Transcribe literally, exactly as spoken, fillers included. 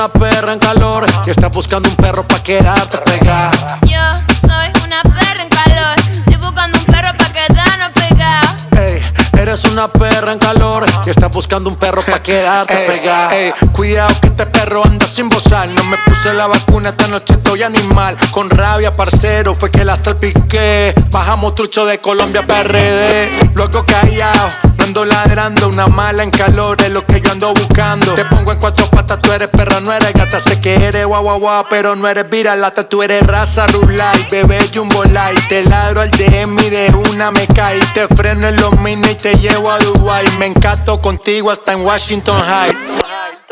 una perra en calor y estás buscando un perro pa' quedarte pegada. Yo soy una perra en calor, estoy buscando un perro pa' quedarnos pegados. Ey, eres una perra en calor y estás buscando un perro pa' quedarte ey, pegada. Ey, cuidado que este perro anda sin bozar. No me puse la vacuna, esta noche estoy animal. Con rabia, parcero, fue que la salpiqué. Bajamos trucho de Colombia para R D. Luego callado, no ando ladrando. Una mala en calor es lo que yo ando buscando. Te pongo en cuatro patas, tú eres perra, no eres gata. Sé que eres guau guau guau, pero no eres viralata. Tú eres raza rulay, bebé jumbo light. Te ladro al D M y de una me caí. Te freno en los mini y te llevo a Dubai. Me encanto contigo hasta en Washington High.